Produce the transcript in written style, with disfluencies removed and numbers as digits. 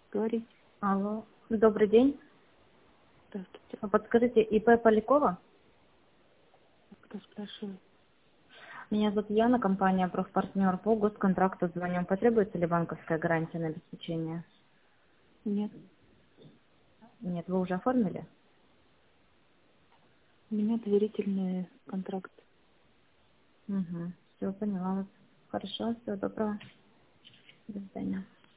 Говорите. Алло, добрый день. Здравствуйте. Подскажите, ИП Полякова? Кто спрашивает? Меня зовут Яна, компания «Профпартнер». По госконтракту звоним. Потребуется ли банковская гарантия на обеспечение? Нет. Нет, вы уже оформили? У меня доверительный контракт. Угу. Все, поняла вас. Хорошо, всего доброго. До свидания.